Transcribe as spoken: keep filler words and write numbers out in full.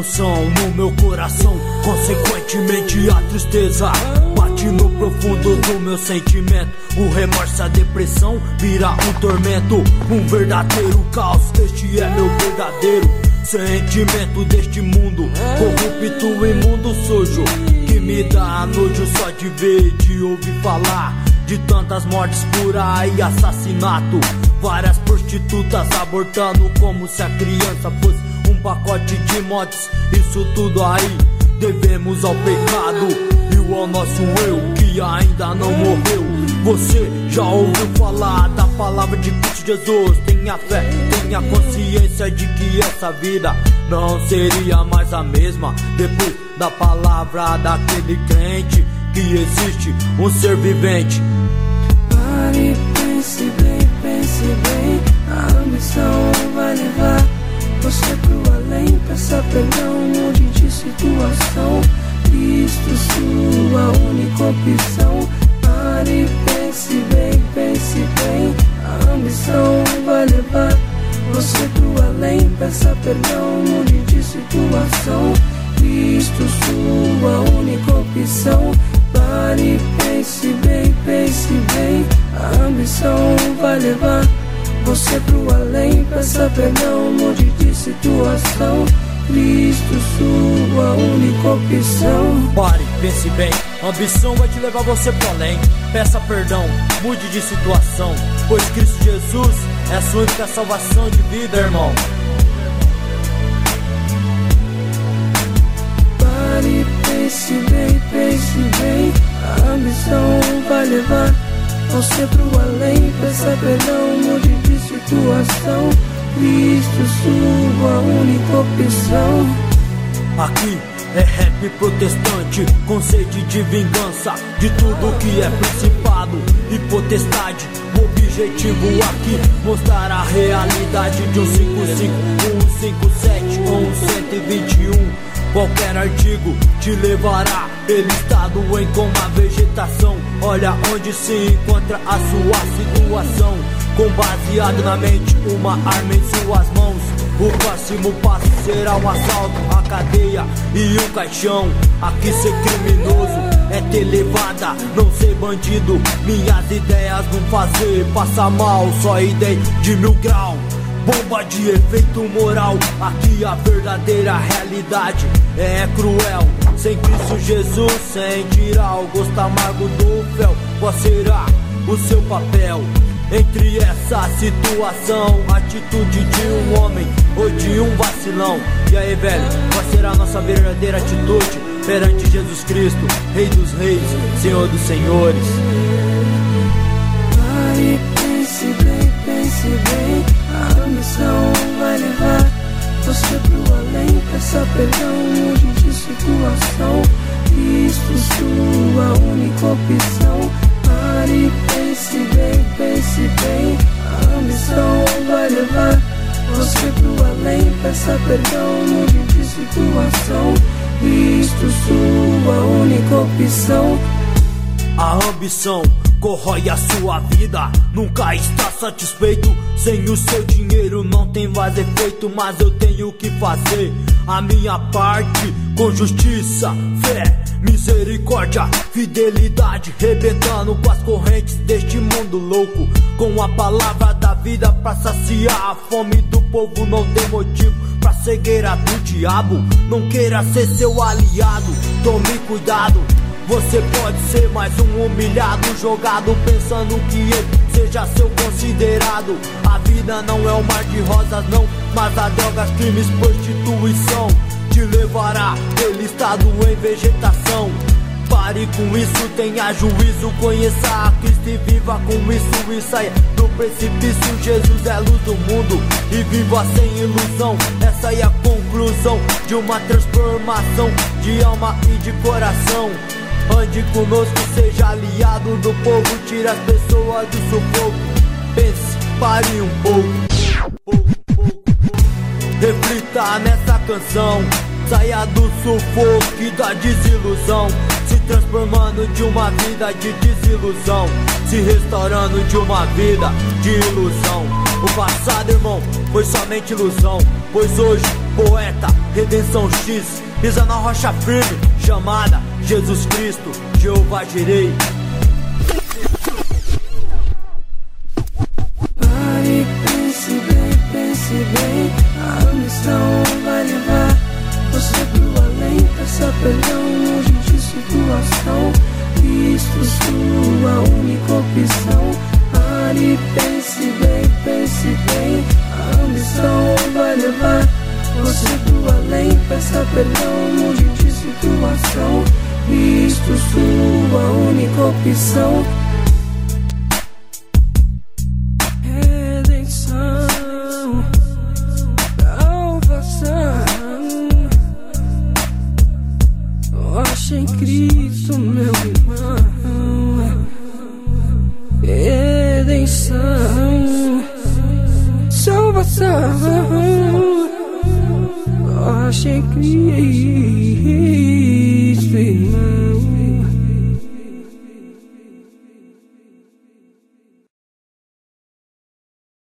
emoção no meu coração, consequentemente a tristeza bate no profundo do meu sentimento. O remorso, a depressão vira um tormento, um verdadeiro caos. Este é meu verdadeiro sentimento deste mundo corrupto, imundo, sujo, que me dá nojo só de ver, de ouvir falar de tantas mortes por aí, assassinato, várias prostitutas abortando como se a criança fosse um pacote de mods. Isso tudo aí devemos ao pecado e ao nosso eu que ainda não morreu. Você já ouviu falar da palavra de Cristo Jesus? Tenha fé, tenha consciência de que essa vida não seria mais a mesma depois da palavra daquele crente que existe um ser vivente. Pare, pense bem, pense bem, a ambição vai levar você pro além. Peça perdão, mude de situação, Cristo sua única opção. Pare, pense bem, pense bem, a ambição vai levar você pro além. Peça perdão, mude de situação, Cristo sua única opção. Pare, pense bem, pense bem, a ambição vai levar você pro além. Peça perdão, mude de situação, Cristo sua única opção. Pare, pense bem, ambição vai te levar você pro além. Peça perdão, mude de situação, pois Cristo Jesus é a sua única salvação de vida, irmão. Pare, pense bem, pense bem, a ambição vai levar você pro além. Peça perdão, mude de situação, Cristo sua única opção. Aqui é rap protestante, com sede de vingança de tudo que é principado e potestade. O objetivo aqui mostrar a realidade de um cinco cinco, um cinco sete ou um cento e vinte e um. Qualquer artigo te levará pelo estado em como a vegetação. Olha onde se encontra a sua situação. Com baseado na mente, uma arma em suas mãos. O próximo passo será um assalto, a cadeia e um caixão. Aqui ser criminoso é ter levada, não ser bandido. Minhas ideias não fazer passar mal, só ideia de mil grau. Bomba de efeito moral, aqui a verdadeira realidade é cruel. Sem Cristo Jesus, sem tirar o gosto amargo do fel, qual será o seu papel entre essa situação? Atitude de um homem ou de um vacilão? E aí, velho, qual será a nossa verdadeira atitude perante Jesus Cristo, Rei dos Reis, Senhor dos Senhores? Pare, pense bem, pense bem, a ambição vai levar você pro além. Peça perdão, mude de situação, Cristo sua única opção. Pare, pense bem, pense bem, a ambição vai levar você pro além. Peça perdão, mude de situação, Cristo sua única opção. A ambição corrói a sua vida, nunca está satisfeito. Sem o seu dinheiro não tem mais efeito, mas eu tenho que fazer a minha parte com justiça, fé, misericórdia, fidelidade, rebentando com as correntes deste mundo louco. Com a palavra da vida pra saciar a fome do povo, não tem motivo pra cegueira do diabo. Não queira ser seu aliado, tome cuidado. Você pode ser mais um humilhado, jogado pensando que ele seja seu considerado. A vida não é um mar de rosas não, mas a drogas, crimes, prostituição te levará pelo estado em vegetação. Pare com isso, tenha juízo, conheça a Cristo e viva com isso e saia do precipício. Jesus é a luz do mundo e viva sem ilusão. Essa é a conclusão de uma transformação de alma e de coração. Ande conosco, seja aliado do povo, tire as pessoas do sufoco. Pense, pare um pouco, pouco, pouco, pouco. Reflita nessa canção, saia do sufoco e da desilusão, se transformando de uma vida de desilusão, se restaurando de uma vida de ilusão. O passado, irmão, foi somente ilusão. Pois hoje, poeta, redenção X, pisa na rocha firme, chamada Jesus Cristo, Jeová Jirei. Pare, pense bem, pense bem, a ambição vai levar você pro além, peça perdão longe de situação, Cristo sua única opção. Pare, pense bem, pense bem, a ambição vai levar você pro além, peça perdão longe de situação, Cristo sua única opção. Redenção, salvação, acha em Cristo, meu irmão. Redenção, salvação, acha em Cristo.